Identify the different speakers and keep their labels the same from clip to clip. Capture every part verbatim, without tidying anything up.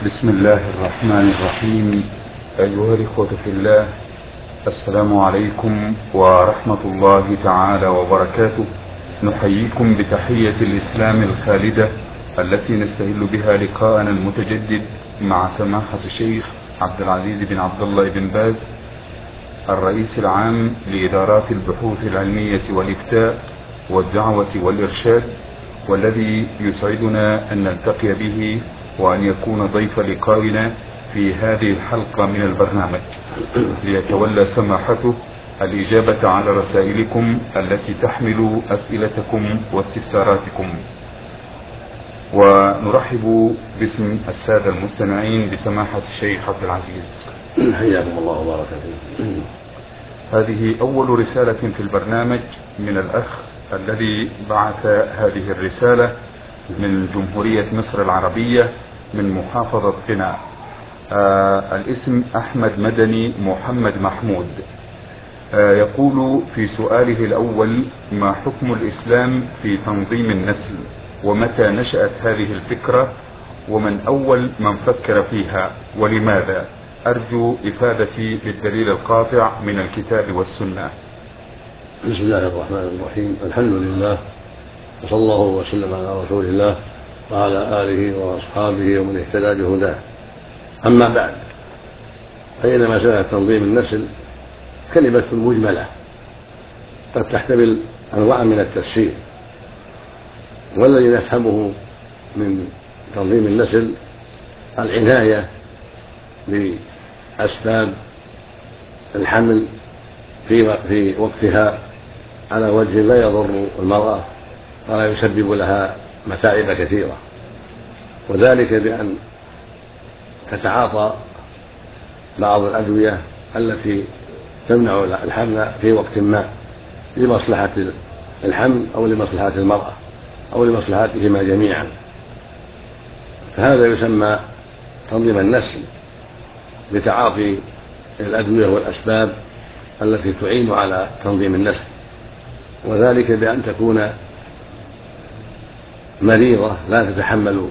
Speaker 1: بسم الله الرحمن الرحيم. أيها الإخوة في الله، السلام عليكم ورحمة الله تعالى وبركاته. نحييكم بتحية الإسلام الخالدة التي نستهل بها لقاءنا المتجدد مع سماحة الشيخ عبد العزيز بن عبد الله بن باز، الرئيس العام لإدارات البحوث العلمية والإفتاء والدعوة والإرشاد، والذي يسعدنا أن نلتقي به وأن يكون ضيف لقائنا في هذه الحلقة من البرنامج، ليتولى سماحته الإجابة على رسائلكم التي تحمل أسئلتكم واستفساراتكم. ونرحب باسم السادة المستمعين بسماحة الشيخ عبد العزيز.
Speaker 2: حياكم الله وبارك فيكم.
Speaker 1: هذه أول رسالة في البرنامج من الأخ الذي بعث هذه الرسالة من جمهورية مصر العربية من محافظة قنا. آه الاسم أحمد مدني محمد محمود. آه يقول في سؤاله الأول: ما حكم الإسلام في تنظيم النسل، ومتى نشأت هذه الفكرة، ومن أول من فكر فيها، ولماذا؟ أرجو إفادتي بالدليل القاطع من الكتاب والسنة.
Speaker 2: بسم الله الرحمن الرحيم. الحمد لله، وصلى الله وسلم على رسول الله وعلى آله وأصحابه ومن اهتدى بهداه. أما بعد، فإن مسألة تنظيم النسل كلمة مجملة قد تحتمل أنواع من التفسير، والذي نفهمه من تنظيم النسل العناية بأسباب الحمل في في وقتها على وجه لا يضر المرأة ولا يسبب لها متاعب كثيرة، وذلك بأن تتعاطى بعض الأدوية التي تمنع الحمل في وقت ما لمصلحة الحمل أو لمصلحة المرأة أو لمصلحتهما جميعا، فهذا يسمى تنظيم النسل بتعاطي الأدوية والأسباب التي تعين على تنظيم النسل، وذلك بأن تكون مريضة لا تتحمل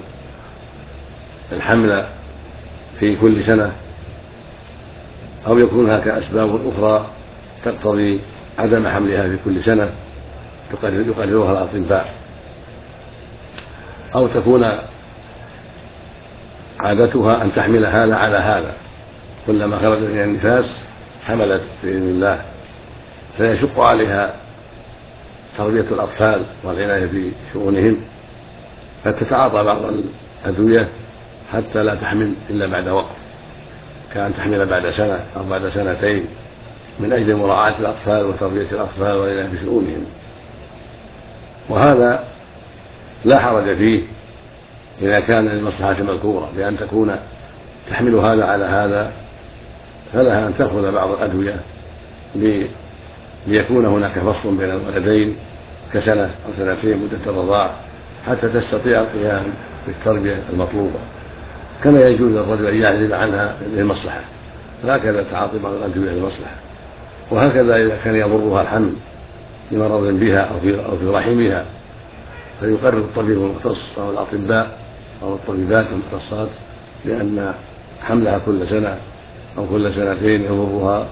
Speaker 2: الحمل في كل سنة، أو يكون هناك أسباب أخرى تقتضي عدم حملها في كل سنة يقررها الأطباء، أو تكون عادتها أن تحمل هذا على هذا، كلما خرج من النفاس حملت بإذن الله، فيشق عليها تربية الأطفال والعناية بشؤونهم، فتتعاطى بعض الأدوية حتى لا تحمل إلا بعد وقت، كأن تحمل بعد سنة أو بعد سنتين، من أجل مراعاة الأطفال وتربية الأطفال والعناية بشؤونهم. وهذا لا حرج فيه إذا كان للمصلحة المذكورة، بأن تكون تحمل هذا على هذا، فلها أن تأخذ بعض الأدوية ليكون هناك فصل بين الولدين كسنة أو سنتين مدة الرضاع، حتى تستطيع القيام بالتربية المطلوبة. كما يجوز للرجل أن يعزل عنها للمصلحة، هكذا تعاطي بعض الأدوية للمصلحة. وهكذا إذا كان يضرها الحمل لمرض بها أو في, أو في رحمها، فيقرر الطبيب المختص أو الأطباء أو الطبيبات المختصات بأن حملها كل سنة أو كل سنتين يضرها،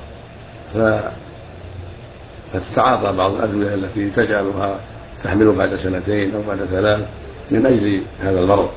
Speaker 2: فتتعاطى بعض الأدوية التي تجعلها تحمل بعد سنتين أو بعد ثلاث من أجل هذا المرض.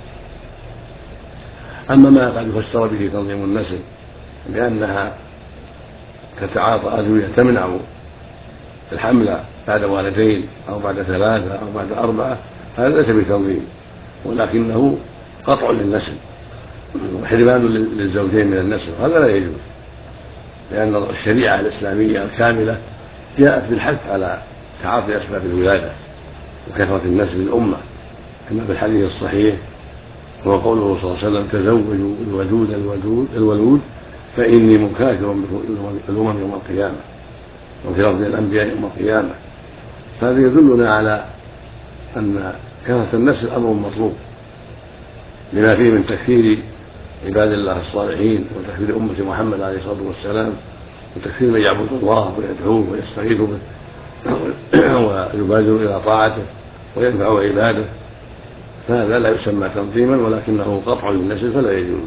Speaker 2: أما ما قد يفسر به تنظيم النسل بأنها تتعاطى أدوية تمنع الحمل بعد ولدين أو بعد ثلاثة أو بعد أربعة، هذا ليس بتنظيم، ولكنه قطع للنسل وحرمان للزوجين من النسل، هذا لا يجوز، لأن الشريعة الإسلامية الكاملة جاءت بالحث على تعاطي أسباب الولادة وكثرة النسل للأمة، كما في الحديث الصحيح هو قوله صلى الله عليه وسلم: تزوجوا الودود الودود الولود فإني مكاثر بكم الأمم يوم القيامة، وفي لفظ الأنبياء يوم القيامة. هذا يدلنا على أن كثرة النسل أمر مطلوب لما فيه من تكثير عباد الله الصالحين وتكثير أمة محمد عليه الصلاة والسلام، وتكثير من يعبد الله ويدعوه ويستغيث به ويبادر إلى طاعته وينفع عباده، فهذا لا يسمى تنظيما ولكنه قطع للنسل فلا يجوز.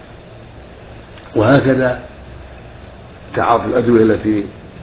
Speaker 2: وهكذا تعاطي الأدوية التي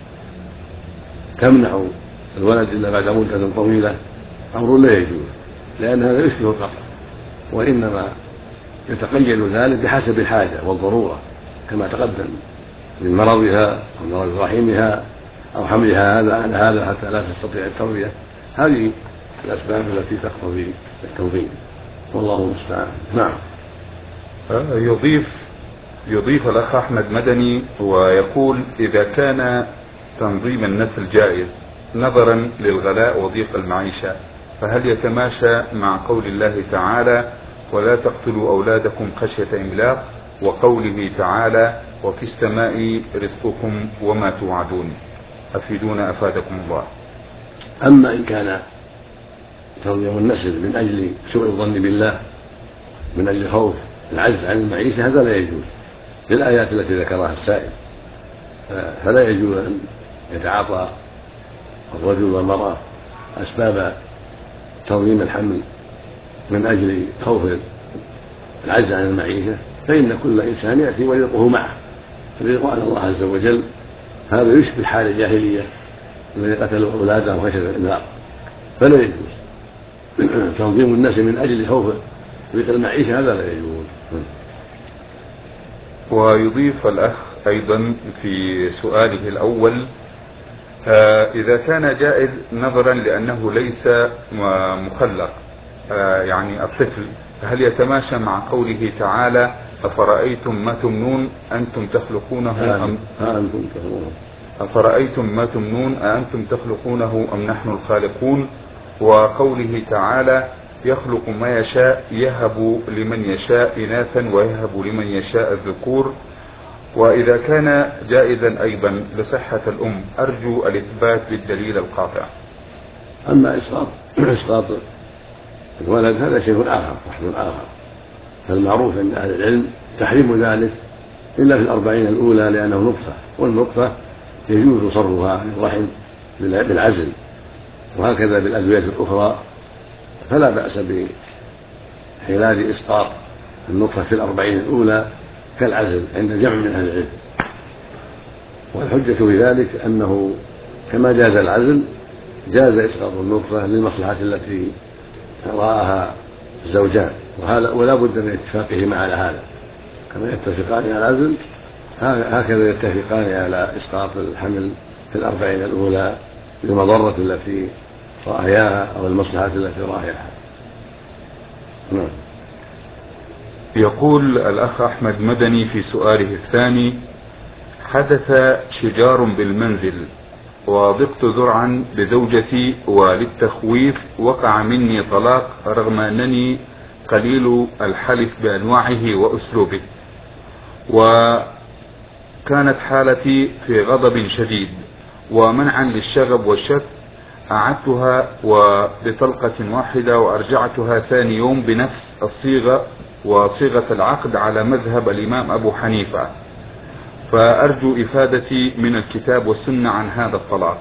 Speaker 2: تمنع الولد إلا بعد مدة طويلة أمر لا يجوز، لأن هذا يشبه القطع، وإنما يتقيد ذلك بحسب الحاجة والضرورة كما تقدم من مرضها أو مرض رحمها أو حملها هذا على هذا حتى لا تستطيع التروية. هذه الأسباب التي تقتضي التنظيم، والله المستعان. نعم.
Speaker 1: يضيف يضيف الأخ أحمد مدني ويقول: إذا كان تنظيم النسل جائز نظرا للغلاء وضيق المعيشة، فهل يتماشى مع قول الله تعالى: ولا تقتلوا أولادكم خشية إملاق، وقوله تعالى: وفي السماء رزقكم وما توعدون؟ أفيدونا أفادكم الله.
Speaker 2: أما إن كان تنظيم النسل من أجل سوء الظن بالله، من أجل خوف العجز عن المعيشة، هذا لا يجوز للآيات التي ذكرها السائل. فلا يجوز أن يتعاطى الرجل والمرأة أسباب تنظيم الحمل من أجل خوف العجز عن المعيشة، فإن كل إنسان يأتي ورزقه معه، الرزق على الله عز وجل. هذا يشبه حال الجاهلية الذين قتلوا أولادهم خشية الإملاق، فلا يجوز تنظيم الناس من أجل خوف ضيق المعيشة، هذا لا يجوز.
Speaker 1: ويضيف الأخ أيضا في سؤاله الأول: آه إذا كان جائز نظرا لأنه ليس مخلق، آه يعني الطفل، فهل يتماشى مع قوله تعالى: أفرأيتم ما تمنون أنتم تخلقونه أم أفرأيتم ما تمنون أأنتم تخلقونه أم نحن الخالقون؟ وقوله تعالى: يخلق ما يشاء يهب لمن يشاء إناثا ويهب لمن يشاء الذكور. وإذا كان جائزا أيضا لصحة الأم أرجو الإثبات بالدليل القاطع.
Speaker 2: أما إسقاط إسقاط الولد هذا شيء آخر، وحد آخر، فالمعروف عند أهل العلم تحريم ذلك إلا في الأربعين الأولى لأنه نطفة، والنطفة يجوز صرفها عن الرحم بالعزل، وهكذا بالأدوية الأخرى، فلا بأس بحلال إسقاط النطفة في الأربعين الأولى كالعزل عند جمع من أهل العلم. والحجة في ذلك أنه كما جاز العزل جاز إسقاط النطفة للمصلحة التي رآها الزوجان، ولا بد من اتفاقهما على هذا، كما يتفقان على العزل هكذا يتفقان على إسقاط الحمل في الأربعين الأولى للمضرة التي رأياها أو المصلحة التي رأياها. نعم.
Speaker 1: يقول الأخ أحمد مدني في سؤاله الثاني: حدث شجار بالمنزل وضقت ذرعا بزوجتي، وللتخويف وقع مني طلاق رغم أنني قليل الحلف بأنواعه وأسلوبه، وكانت حالتي في غضب شديد، ومنعا للشغب والشك أعدتها وبطلقة واحدة وأرجعتها ثاني يوم بنفس الصيغة وصيغة العقد على مذهب الإمام أبو حنيفة، فأرجو إفادتي من الكتاب والسنة عن هذا الطلاق.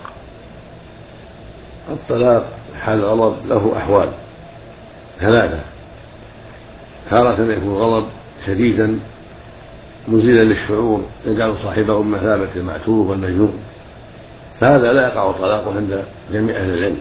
Speaker 2: الطلاق حال الغضب له أحوال ثلاثة: تارة يكون غضب شديدا مزيلا للشعور يجعل صاحبه بمثابة المعتوه والمجنون، فهذا لا يقع طلاقه عند جميع أهل العلم،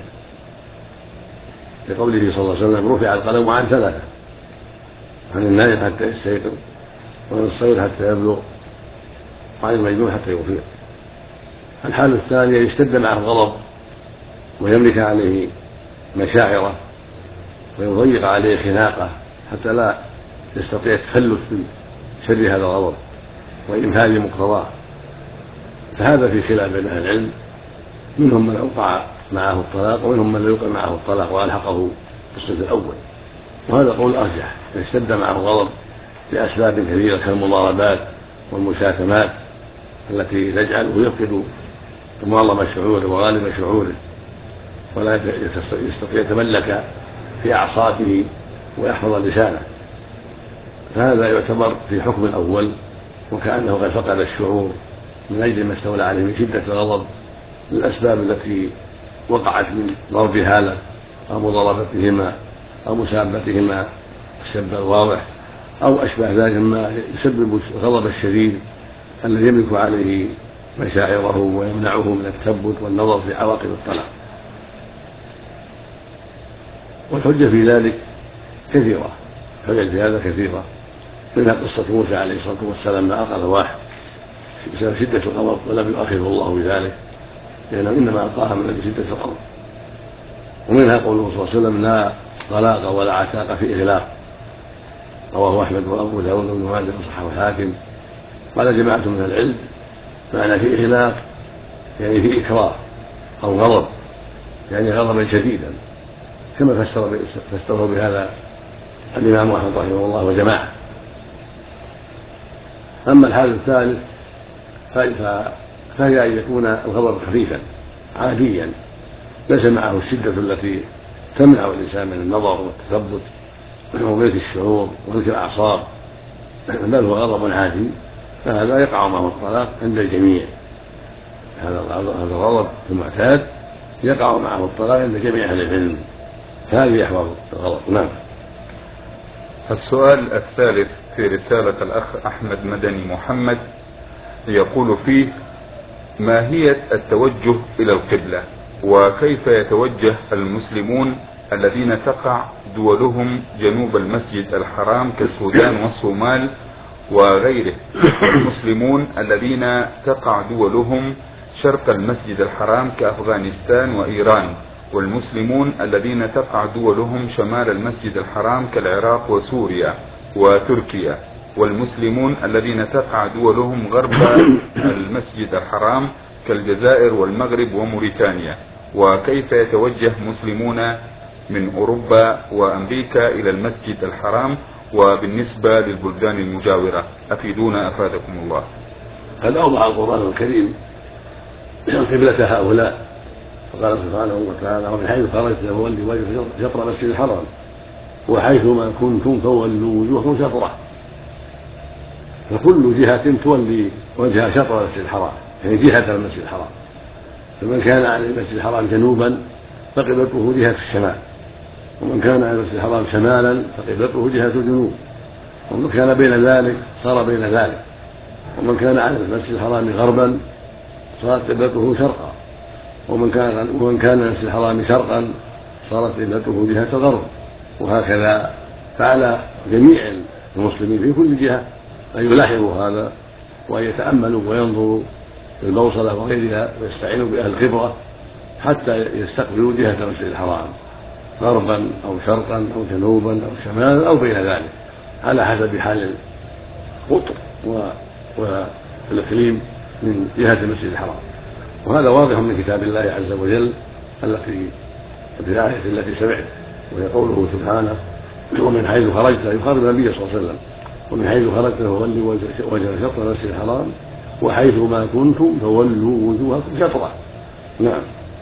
Speaker 2: لقوله صلى الله عليه وسلم: رفع القلم عن ثلاثة: عن النائم حتى يستيقظ، وعن الصغير حتى يبلغ، وعن المجنون حتى يفيق. الحالة الثانية يشتد معه الغضب ويملك عليه مشاعره ويضيق عليه خناقه حتى لا يستطيع التخلص من شر هذا الغضب وإمهال مقتضاه، فهذا في خلاف بين أهل العلم، منهم من أوقع معه الطلاق ومنهم من لا يوقع معه الطلاق وألحقه بالصف الأول، وهذا قول أرجح. يشتد معه الغضب لأسباب كثيرة كالمضاربات والمشاتمات التي تجعله يفقد معظم شعوره وغالب شعوره ولا يستطيع يتملك في أعصابه ويحفظ لسانه، فهذا يعتبر في حكم الأول وكأنه قد فقد الشعور من أجل ما استولى عليه من شدة الغضب للأسباب التي وقعت من ضرب هذا أو مضاربتهما أو مسابتهما السب الواضح أو أشبه ذلك مما يسبب الغضب الشديد الذي يملك عليه مشاعره ويمنعه من التثبت والنظر في عواقب الطلاق. والحجة في ذلك كثيرة، الحجة في هذا كثيرة، منها قصة موسى عليه الصلاة والسلام ما ألقى الواح بسبب شدة الغضب ولم يؤاخذه الله بذلك لأنه إنما ألقاها من أجل شدة الغضب. ومنها قوله صلى الله عليه وسلم لا طلاق ولا عتاق في إغلاق، رواه أحمد وأبو داود وابن ماجه وصححه الحاكم. قال جماعة من العلم معنى في إغلاق يعني في إكراه أو غضب، يعني غضبا شديدا، كما فسر فسره بهذا الإمام أحمد رحمه الله وجماعة. أما الحال الثالث فهي أن يكون الغضب خفيفا عاديا ليس معه الشدة التي تمنع الإنسان من النظر والتثبت وغيرة الشعور وذكر الأعصاب، بل هو غضب عادي، فهذا يقع معه الطلاق عند الجميع. هذا الغضب المعتاد يقع معه الطلاق عند جميع أهل العلم، هذه أحوال الغضب. نعم.
Speaker 1: السؤال الثالث في رسالة الأخ أحمد مدني محمد يقول فيه: ماهية التوجه إلى القبلة، وكيف يتوجه المسلمون الذين تقع دولهم جنوب المسجد الحرام كالسودان والصومال وغيره، والمسلمون الذين تقع دولهم شرق المسجد الحرام كأفغانستان وإيران، والمسلمون الذين تقع دولهم شمال المسجد الحرام كالعراق وسوريا وتركيا، والمسلمون الذين تقع دولهم غرب المسجد الحرام كالجزائر والمغرب وموريتانيا، وكيف يتوجه مسلمون من أوروبا وأمريكا إلى المسجد الحرام، وبالنسبة للبلدان المجاورة أفيدونا أفادكم الله.
Speaker 2: قد أوضح القرآن الكريم قبلة هؤلاء، فقال سبحانه وتعالى: ومن حيث خرجت فول وجهك شطر المسجد الحرام وحيثما كنتم فولوا وجوهكم شطره. فكل جهة تولي وجهها شطر المسجد الحرام، يعني جهة المسجد الحرام. فمن كان على المسجد الحرام جنوبا فقبلته جهة الشمال، ومن كان على المسجد الحرام شمالا فقبلته جهة الجنوب، ومن كان بين ذلك صار بين ذلك، ومن كان على المسجد الحرام غربا صارت قبلته شرقا، ومن كان ومن كان على المسجد الحرام شرقا صارت قبلته جهة الغرب. وهكذا فعلى جميع المسلمين في كل جهة أن يلاحظوا هذا وأن يتأملوا وينظروا في البوصلة وغيرها ويستعينوا بأهل الخبرة حتى يستقبلوا جهة المسجد الحرام غربا أو شرقا أو جنوبا أو شمالا أو بين ذلك على حسب حال القطر والإقليم من جهة المسجد الحرام. وهذا واضح من كتاب الله عز وجل التي في الآية التي سمعت، وهي قوله سبحانه: ومن حيث خرجت، يخاطب النبي صلى الله عليه وسلم: ومن حيث خرجت فولي وجهك شطر المسجد الحرام وحيث ما كنتم فولوا وجوهكم شطره. نعم.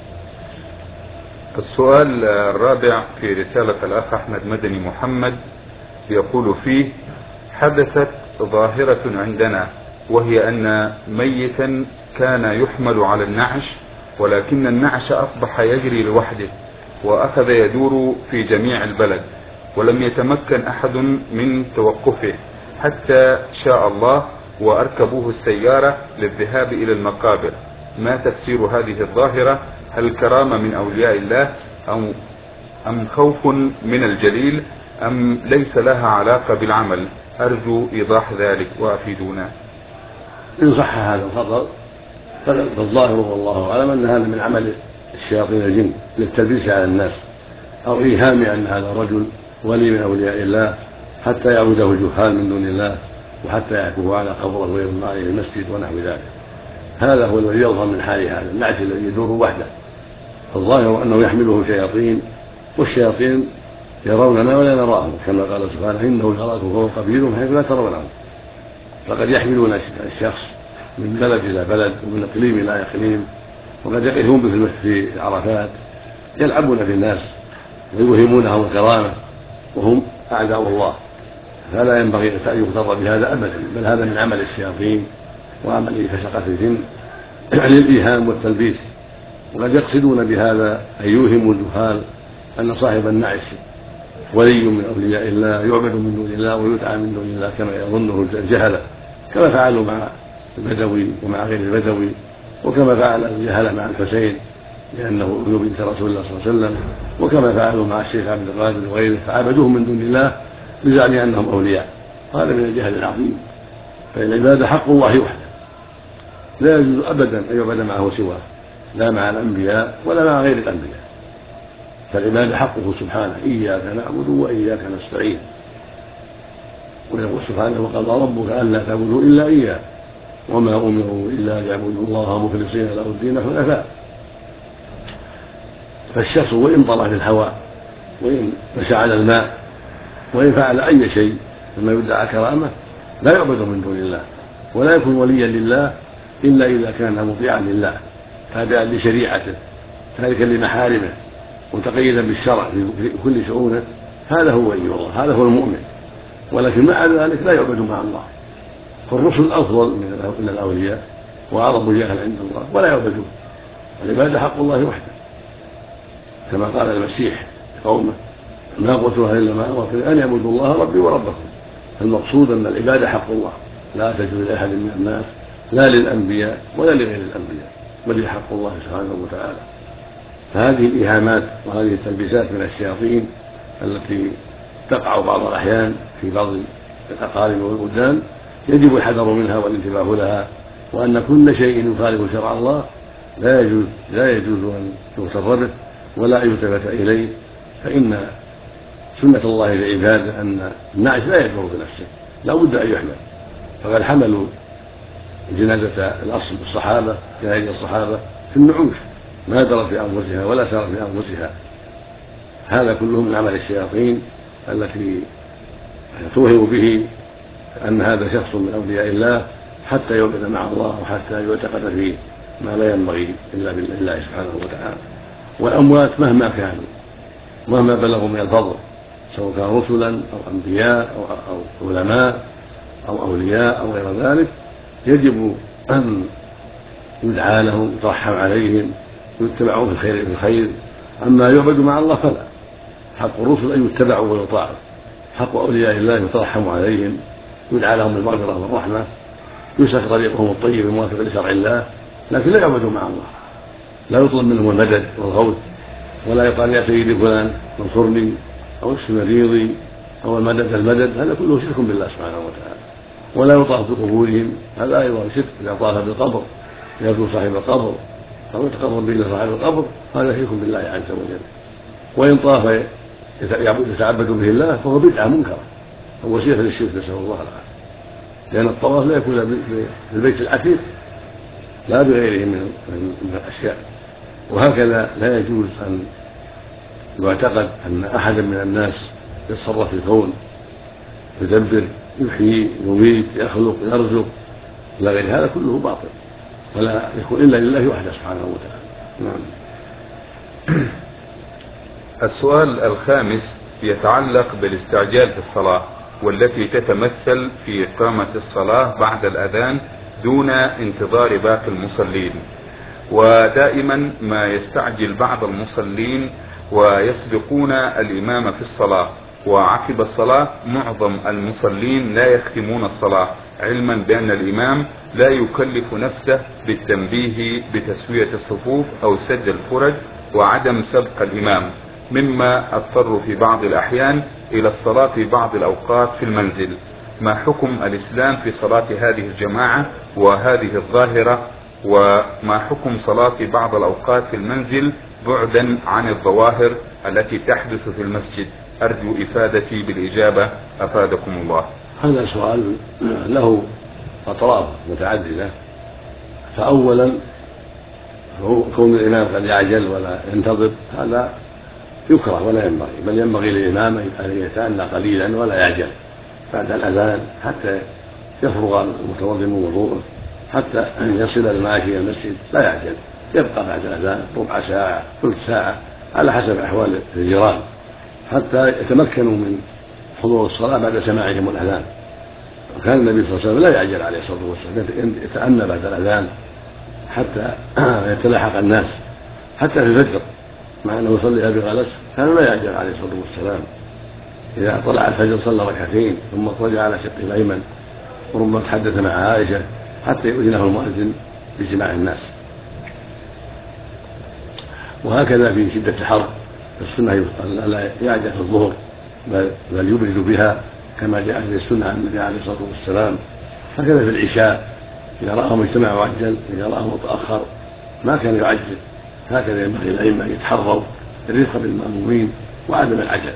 Speaker 1: السؤال الرابع في رسالة الأخ أحمد مدني محمد يقول فيه: حدثت ظاهرة عندنا، وهي أن ميتا كان يحمل على النعش، ولكن النعش أصبح يجري لوحده وأخذ يدور في جميع البلد، ولم يتمكن أحد من توقفه حتى شاء الله وأركبوه السيارة للذهاب إلى المقابر. ما تفسير هذه الظاهرة؟ هل كرامة من أولياء الله أو أم خوف من الجليل أم ليس لها علاقة بالعمل؟ أرجو إيضاح ذلك وأفيدونا.
Speaker 2: إن صح هذا الخبر فالظاهر والله أعلم أن هذا من عمل الشياطين الجن للتلبيس على الناس أو إيهام أن هذا الرجل ولي من أولياء الله حتى يعبده الجهال من دون الله وحتى يعكفوا على قبره ويبنوا عليه المسجد ونحو ذلك. هذا هو الذي يظهر من حال هذا النعش الذي يدور وحده. فالظاهر أنه يحمله شياطين، والشياطين يروننا ولا نراهم، كما قال سبحانه: إنه يراكم وهو قبيلهم حيث لا ترونهم. فقد يحملون الشخص من بلد إلى بلد ومن إقليم إلى إقليم، وقد يقفون به في عرفات يلعبون في الناس ويوهمونهم الكرامة وهم أعداء الله. فلا ينبغي أن يغتر بهذا أبدا، بل هذا من عمل الشياطين وعمل فسقة الجن للإيهام والتلبيس. وقد يقصدون بهذا أن يوهموا الجهال أن صاحب النعش ولي من أولياء الله يعبد من دون الله ويدعى من دون الله كما يظنه الجهلة، كما فعلوا مع البدوي ومع غير البدوي، وكما فعل الجهلة مع الحسين لأنه ابن بنت رسول الله صلى الله عليه وسلم، وكما فعلوا مع الشيخ عبد القادر وغيره فعبدوهم من دون الله بزعم أنهم أولياء. هذا من الجهل العظيم. فالعبادة حق الله وحده، لا يجوز أبدا أن يعبد معه سواه، لا مع الأنبياء ولا مع غير الأنبياء. فالعبادة حقه سبحانه، إياك نعبد وإياك نستعين. ويقول سبحانه وقضى ربك ألا تعبدوا إلا إياه وما أمروا إلا ليعبدوا الله مخلصين له الدين حنفاء. فالشخص وإن طلع في الهواء وإن مشى على الماء وإن فعل أي شيء مما يدعى كرامة لا يعبد من دون الله، ولا يكون وليا لله إلا إذا كان مطيعا لله تابعا لشريعته تاركا لمحارمه متقيدا بالشرع في كل شؤونه، هذا هو ولي الله، هذا هو المؤمن. ولكن مع ذلك لا يعبد مع الله. فالرسل أفضل من الأولياء وأعظم جاها عند الله ولا يعبدون. العبادة حق الله وحده، كما قال المسيح قومه ما قلت لها إلا ما أمرت أن يعبدوا الله ربي وربكم. المقصود أن العبادة حق الله لا تجوز لأحد من الناس، لا للأنبياء ولا لغير الأنبياء، بل حق الله سبحانه وتعالى. فهذه الإيهامات وهذه التلبيسات من الشياطين التي تقع بعض الأحيان في بعض الأقارب والبلدان يجب الحذر منها والانتباه لها، وأن كل شيء يخالف شرع الله لا يجوز لا يجوز أن يغتر به ولا يلتفت إليه، فإن سنة الله لعباده أن النعش لا يجبر بنفسه، لا بد أن يحمل. فقد حملوا جنازة الأصل الصحابة جنازة الصحابة في النعوش ما درت في أنفسها ولا سارت في أنفسها. هذا كله من عمل الشياطين التي توهم به أن هذا شخص من أولياء الله حتى يعبد مع الله وحتى يعتقد فيه ما لا ينبغي إلا بالله سبحانه وتعالى. والأموات مهما كانوا مهما بلغوا من الفضل سواء كانوا رسلا أو أنبياء أو, أو علماء أو أولياء أو غير ذلك يجب أن يدعى لهم يترحم عليهم يتبعون في الخير في الخير. أما يعبد مع الله فلا، حق الرسل أن يتبعوا ويطاعوا، حق أولياء الله يترحم عليهم يدعى لهم بالمغفرة والرحمة يسلك طريقهم الطيب الموافق لشرع الله، لكن لا يعبدوا مع الله، لا يطلب منهم المدد والغوث، ولا يقال يا سيدي فلان انصرني أو اشف مريضي أو المدد المدد، هذا كله شرك بالله سبحانه وتعالى. ولا يطاف بقبورهم، هذا أيضا شرك، إذا طاف بالقبر يرجو صاحب القبر أو يتقرب به صاحب القبر هذا شرك بالله عز وجل. وإن طاف يتعبد به الله فهو بدعة منكرة ووسيلة للشرك نسأل الله العافية، لأن الطواف لا يكون بالبيت العتيق لا بغيره من الأشياء. وهكذا لا يجوز أن يعتقد أن أحدا من الناس يتصرف في الكون يدبر يحيي يميت يخلق يرزق إلى غير هذا كله باطل، ولا يكون إلا لله وحده سبحانه وتعالى. نعم.
Speaker 1: السؤال الخامس يتعلق بالاستعجال في الصلاة، والتي تتمثل في إقامة الصلاة بعد الأذان دون انتظار باقي المصلين. ودائما ما يستعجل بعض المصلين ويسبقون الإمام في الصلاة، وعقب الصلاة معظم المصلين لا يختمون الصلاة، علما بأن الإمام لا يكلف نفسه بالتنبيه بتسوية الصفوف أو سد الفرج وعدم سبق الإمام، مما اضطر في بعض الأحيان إلى الصلاة في بعض الأوقات في المنزل. ما حكم الإسلام في صلاة هذه الجماعة وهذه الظاهرة؟ وما حكم صلاة بعض الأوقات في المنزل بعدا عن الظواهر التي تحدث في المسجد؟ أرجو إفادتي بالإجابة أفادكم الله.
Speaker 2: هذا سؤال له أطراف متعددة. فأولا كون الإمام قد يعجل ولا ينتظر هذا يكره ولا ينبغي، بل ينبغي للإمام أن يتأنى قليلا ولا يعجل بعد الأذان حتى يفرغ المتوضئ من وضوءه حتى يصل الماشي إلى المسجد، لا يعجل، يبقى بعد الأذان ربع ساعة ثلث ساعة على حسب أحوال الجيران حتى يتمكنوا من حضور الصلاة بعد سماعهم الأذان. وكان النبي صلى الله عليه وسلم لا يعجل عليه الصلاة والسلام، يتأنى بعد الأذان حتى يتلاحق الناس حتى في الفجر، مع أنه يصليها بغلس كان لا يعجل عليه الصلاة والسلام. إذا طلع الفجر صلى ركعتين ثم اضطجع على شقه الأيمن وربما تحدث مع عائشة حتى يؤذنه المؤذن باجتماع الناس. وهكذا في شدة الحر السنة لا يعجل في الظهر بل يبرد بها كما جاء في السنة عن النبي عليه الصلاة والسلام. هكذا في العشاء إذا رآه مجتمع وعجل، إذا رآه متأخر ما كان يعجل. هكذا ينبغي الأئمة أن يتحروا الرفق بالمأمومين وعدم العجلة.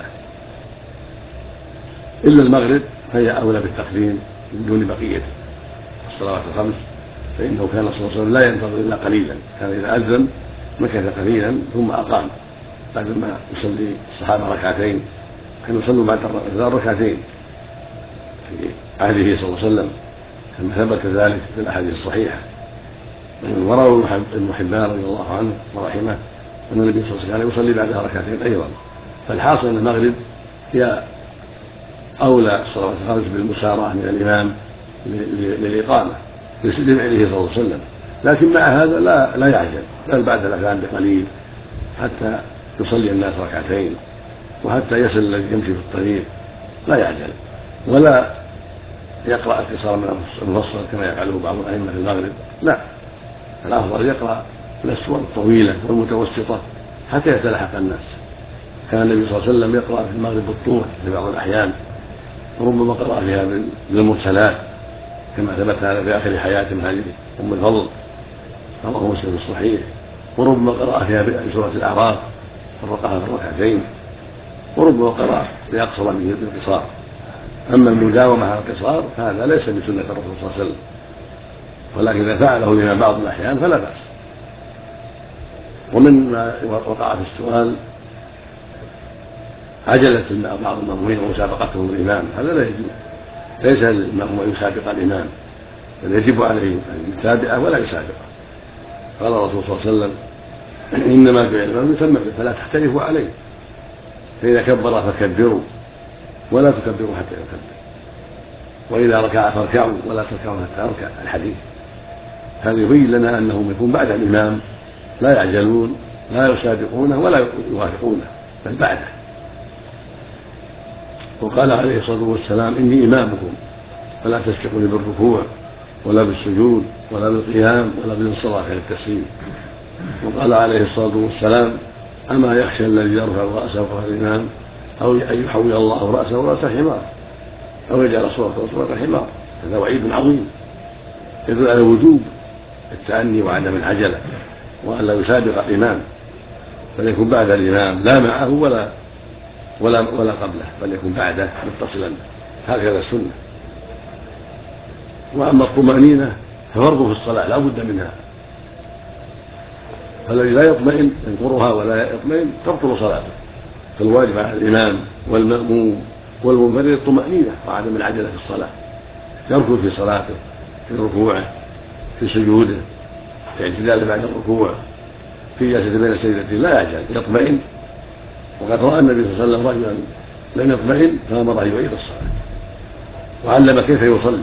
Speaker 2: إلا المغرب فهي أولى بالتقديم من دون بقية الصلوات الخمس، فإنه كان صلى الله عليه وسلم لا ينتظر إلا قليلا، كان إذا أذن مكث قليلا ثم أقام بعدما يصلي الصحابة ركعتين، كانوا يصلوا بعد الأذان ركعتين في عهده صلى الله عليه وسلم كما ثبت ذلك في الأحاديث الصحيحة. وروى ابن حبان رضي الله عنه ورحمه أن النبي صلى الله عليه وسلم يصلي بعدها ركعتين أيضا. فالحاصل أن المغرب هي أولى الصلوات الخمس بالمسارعة من الإمام للإقامة لفعله صلى الله عليه وسلم، لكن مع هذا لا لا يعجل، بل بعد الأذان بقليل حتى يصلي الناس ركعتين وحتى يصل الذي يمشي في الطريق لا يعجل ولا يقرأ قصارا من المفصل كما يفعله بعض الأئمة في المغرب، لا، الأفضل يقرأ الأسور الطويلة والمتوسطة حتى يتلاحق الناس. كان النبي صلى الله عليه وسلم يقرأ في المغرب بالطول في بعض الأحيان، وربما قرأ فيها بالمرسلات كما ثبت هذا في آخر حياته من هذه أم الفضل رواه مسلم الصحيح، وربما قرأ فيها بسورة الأعراف فرقها في الركعتين، وربما قرأ بأقصر منه بالقصار. أما المداومة على القصار فهذا ليس من سنة الرسول صلى الله عليه وسلم، ولكن إذا فعله لما بعض الأحيان فلا بأس. ومن ما وقع في السؤال عجلة بعض المأمومين ومسابقتهم الإمام، هذا لا يجوز، ليس للمأموم أن يسابق الإمام، بل يجب عليه أن يتابعه ولا يسابقه. قال الرسول صلى الله عليه وسلم إنما جعل الإمام يتم فلا تختلفوا عليه، فإذا كبر فكبروا ولا تكبروا حتى يكبر، وإذا ركع فاركعوا ولا تركعوا حتى يركع الحديث. هذا يبين لنا أنهم يكون بعد الإمام لا يعجلون لا يسابقونه ولا يوافقونه بل بعده. وقال عليه الصلاة والسلام إني إمامكم فلا تسبقوني بالركوع ولا بالسجود ولا بالقيام ولا بالانصراف إلى التسليم. وقال عليه الصلاة والسلام أما يخشى الذي يرفع رأسه فوق الإمام أو أن يحول الله رأسه رأس حمار أو يجعل صورته صورة حمار. هذا وعيد عظيم يدل على وجوب التأني وعدم العجلة، وأن لا يسابق الإمام بل يكون بعد الإمام لا معه ولا ولا ولا قبله، بل يكون بعده متصلا، هكذا السنة. وأما الطمأنينة ففرض في الصلاة لا بد منها، فالذي لا يطمئن ينكرها ولا يطمئن تبطل صلاته. فالواجب على الإمام والمأموم والمنفرد الطمأنينة وعدم العجلة في الصلاة، يركض في صلاته في ركوعه في سجوده في اعتداله بعد الركوع في جلسة بين السجدتين لا يعجل يطمئن. وقد رأى النبي صلى الله عليه وسلم رجلا لم يطمئن فأمره أن يعيد الصلاة وعلم كيف يصلي.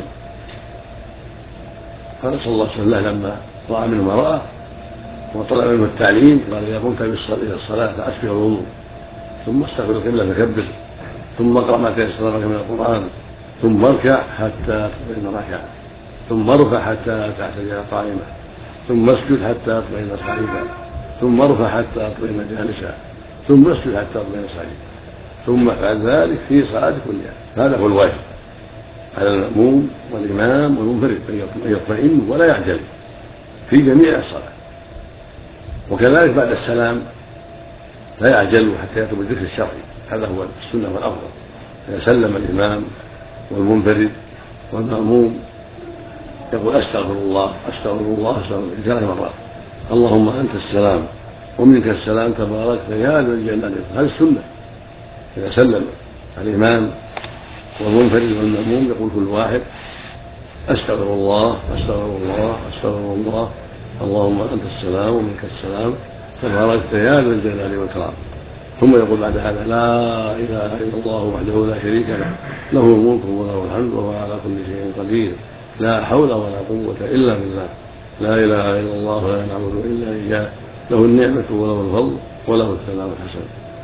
Speaker 2: قال صلى الله عليه وسلم لما رأى منه ما رأى وطلب منه التعليم قال إذا قمت إلى الصلاة فأسبغ الوضوء ثم استقبل القبلة فكبر ثم اقرأ ما تيسر لك من القرآن ثم اركع حتى تطمئن راكعا ثم ارفع حتى تعتدل قائما ثم اسجد حتى تطمئن قائما ثم ارفع حتى تطمئن جالسا ثم اسجد حتى تطمئن ساجدا ثم افعل ذلك في صلاة كلها. هذا هو الواجب على المأموم والإمام والمنفرد أن يطمئن ولا يعجل في جميع الصلاة. وكذلك بعد السلام لا يعجل حتى يأتوا بالذكر الشرعي، هذا هو السنة والأفضل. إذا سلم الإمام والمنفرد والمأموم يقول أستغفر الله أستغفر الله أستغفر الله ثلاث مرات اللهم أنت السلام ومنك السلام تباركت يا ذا الجلال والإكرام. هذه السنة. إذا سلم الإمام والمنفرد والمأموم يقول كل واحد أستغفر الله أستغفر الله أستغفر الله اللهم أنت السلام ومنك السلام تباركت يا ذا الجلال والإكرام. ثم يقول بعد هذا لا إله إلا الله وحده لا شريك له له الملك وله الحمد وهو على كل شيء قدير لا حول ولا قوة إلا بالله لا إله إلا الله ولا نعبد إلا إياه له النعمة وله الفضل وله الثناء الحسن.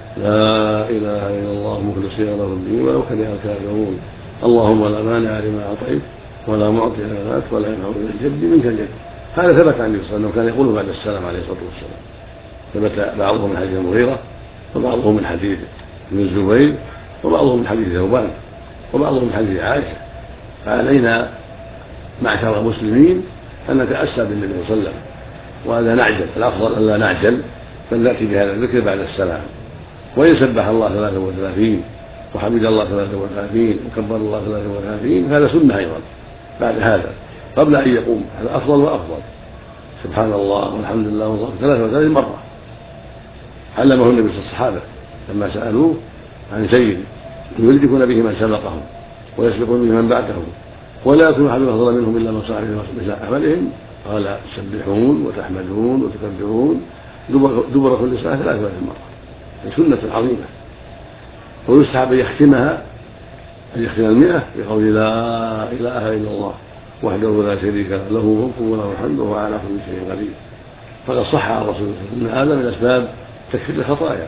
Speaker 2: لا إله إلا الله مخلصين له الدين ولو كره الكافرون اللهم لا مانع لما أعطيت ولا معطي لما منعت ولا ينفع ذا الجد منك الجد. هذا ثبت عن النبي صلى الله عليه وسلم كان يقوله بعد السلام عليه الصلاة والسلام. ثبت بعضهم من حديث المغيرة وبعضهم من حديث ابن الزبير وبعضهم من حديث ثوبان وبعضهم من حديث عائشة. فعلينا معشر المسلمين أن نتأسى بالنبي صلى الله عليه وسلم وهذا نعجل. الأفضل أن لا نعجل بل نأتي بهذا الذكر بعد السلام. وإن سبح الله ثلاثة وثلاثين وحمد الله ثلاثة وثلاثين وكبر الله ثلاثة وثلاثين هذا سنة أيضا بعد هذا قبل أن يقوم. هذا أفضل وأفضل. سبحان الله والحمد لله والله ثلاثة وثلاثين مرة علمه النبي صلى الصحابة لما سألوه عن شيء يدركون به من سبقهم ويسبقون به من بعدهم ولا يكون أحد أفضل منهم إلا من صار مثل عملهم. قال تسبحون وتحمدون وتكبرون دبر كل صلاة ثلاثة وثلاثين مرة. سنة عظيمة. ويستحب أن يختمها أن يختم المئة بقول لا إله إلا الله وحده لا شريك له له الملك وله الحمد وهو على كل شيء قدير. فقد صح عن رسول الله أن هذا من أسباب تكفير الخطايا.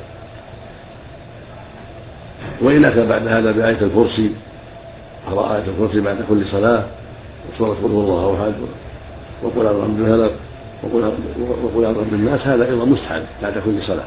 Speaker 2: وإن أتى بعد هذا بآية الكرسي قرأ آية الكرسي بعد كل صلاة وسورة قل هو الله أحد وقل أعوذ برب الفلق وقل أعوذ برب الناس هذا أيضا مستحب بعد كل صلاة.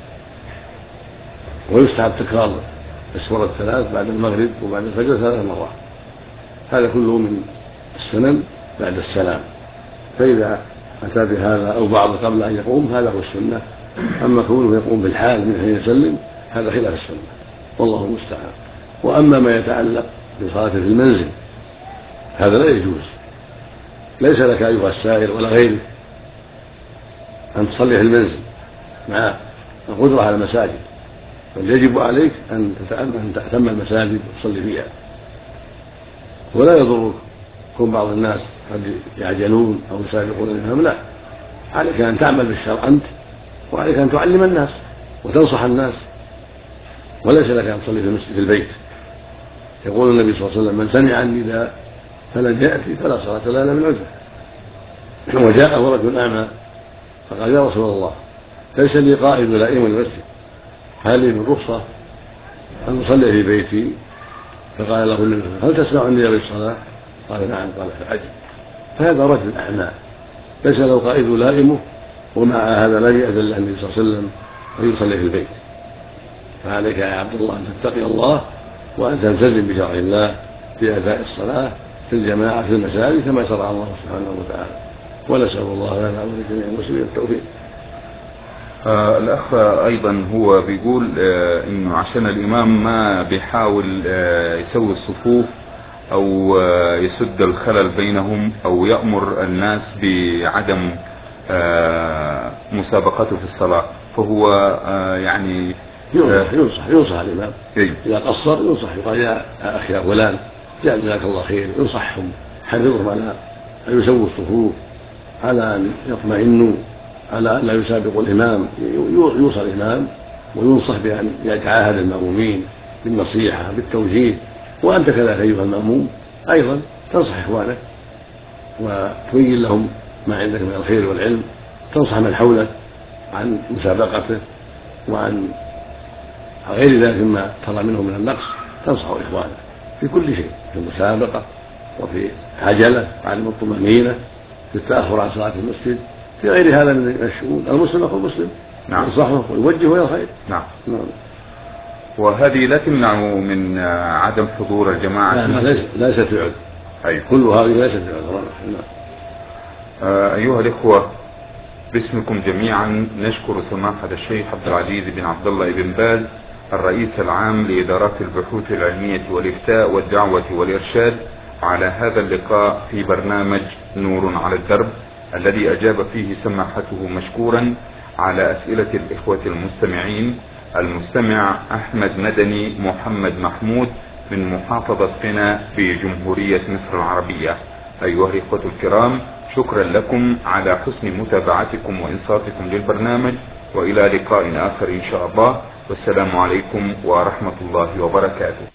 Speaker 2: ويستحب تكرار السورة الثلاث بعد المغرب وبعد الفجر ثلاث مرات. هذا كله من السنن بعد السلام. فإذا أتى بهذا أو بعض قبل أن يقوم هذا هو السنة. أما كونه يقوم بالحال من حين يسلم هذا خلاف السنة والله المستعان. وأما ما يتعلق بصلاة في المنزل هذا لا يجوز. ليس لك أيها السائر ولا غيرك أن تصلي في المنزل مع القدرة على المساجد بل يجب عليك أن تأتم المساجد وتصلي فيها. ولا يضرك كون بعض الناس قد يعجلون أو يسابقون الإمام لا. عليك أن تعمل بالشرع أنت وعليك أن تعلم الناس وتنصح الناس. وليس لك أن تصلي في المسجد في البيت. يقول النبي صلى الله عليه وسلم من سمع النداء فلن يأتي فلا صلاة له إلا من عذر. وجاءه رجل أعمى فقال يا رسول الله ليس لي قائد ولا إمام المسجد هل لي من رخصة أن أصلي في بيتي؟ فقال له النبي هل تسمع النداء بالصلاة؟ قال نعم. قال فعجب. فهذا رجل أعمى ليس له قائد لائمه ومع هذا لم يأذن له النبي صلى الله عليه وسلم أن يصلي في البيت. فعليك يا عبد الله أن تتقي الله وأن تلتزم بشرع الله في أداء الصلاة في الجماعة في المساجد كما شرع الله سبحانه وتعالى. ونسأل الله لنا ولجميع المسلمين التوفيق.
Speaker 1: آه الأخ أيضا هو بيقول آه إنه عشان الإمام ما بيحاول آه يسوي الصفوف أو آه يسد الخلل بينهم أو يأمر الناس بعدم آه مسابقته في الصلاة فهو آه يعني
Speaker 2: ينصح ينصح ينصح الإمام إذا قصر ينصح يقال يا أخي يا فلان جزاك الله خير ينصحهم حرضهم على أن يسووا الصفوف على أن يطمئنوا على أن لا يسابقوا الإمام. يوصى الإمام وينصح بأن يتعاهد المأمومين بالنصيحة بالتوجيه. وأنت كذلك أيها المأموم أيضا تنصح إخوانك وتبين لهم ما عندك من الخير والعلم. تنصح من حولك عن مسابقته وعن غير ذلك مما ترى منه من النقص. تنصح إخوانك في كل شيء في المسابقة وفي عجلة وعدم الطمأنينة في التأخر عن صلاة المسجد في غير هذا من الشؤون. المسلم أخو المسلم
Speaker 1: نعم.
Speaker 2: ينصحه ويوجهه إلى الخير.
Speaker 1: نعم. نعم. وهذه لا تمنع من عدم حضور الجماعة.
Speaker 2: لا ليست ليست بعذر.
Speaker 1: أيوة.
Speaker 2: كل هذه ليست بعذر. نعم.
Speaker 1: آه أيها الإخوة باسمكم جميعا نشكر سماحة الشيخ عبد العزيز بن عبد الله بن باز الرئيس العام لإدارات البحوث العلمية والإفتاء والدعوة والإرشاد على هذا اللقاء في برنامج نور على الدرب الذي أجاب فيه سماحته مشكورا على أسئلة الإخوة المستمعين. المستمع أحمد مدني محمد محمود من محافظة قنا في جمهورية مصر العربية. أيها الإخوة الكرام شكرا لكم على حسن متابعتكم وإنصاتكم للبرنامج وإلى لقاء آخر إن شاء الله والسلام عليكم ورحمة الله وبركاته.